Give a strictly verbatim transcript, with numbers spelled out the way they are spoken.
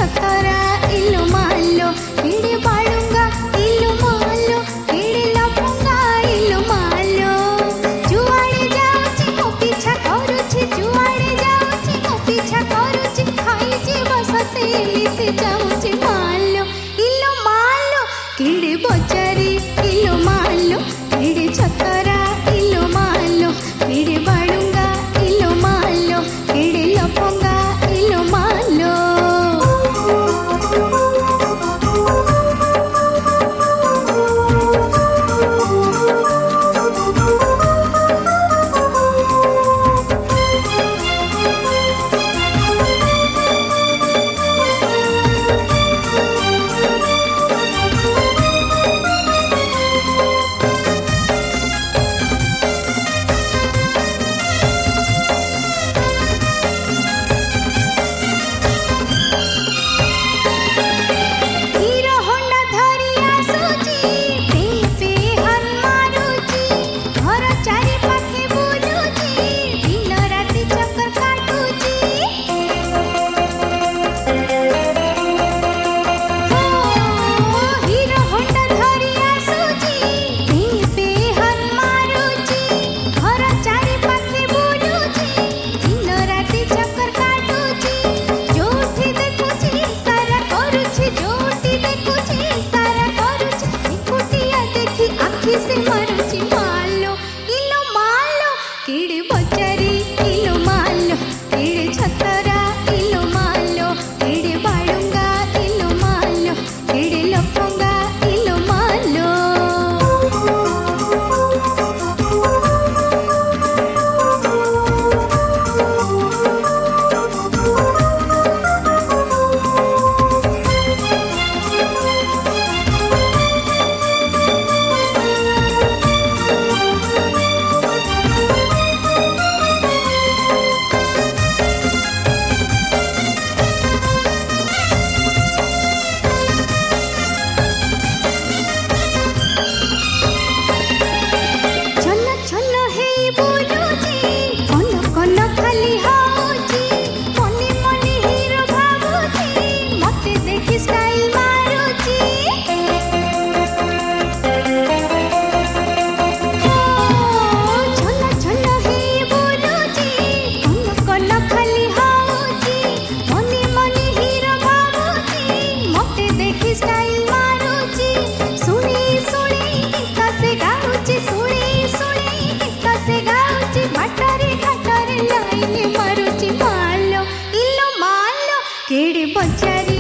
छतरा इलो मालो किड़े बाड़ूंगा इलो मालो किड़े लफंगा इलो मालो जुआड़े जाऊची मो पीछा करूची जुआड़े जाऊची मो पीछा करूची खाई जे बसते एलिते जाऊची मालो इलो मालो किड़े बचारी इलो मालो किड़े छतरा इलो मालो किड़े बाड़ूंगा इलो मालो किड़े लफंगा इलो मालो। से मारूची मालो इलो मालो किड़े बचारी इलो मालो किड़े छतरा इलो मालो किड़े बाड़ूंगा इलो मालो किड़े लफंगा इलो मालो। किड़े बचारी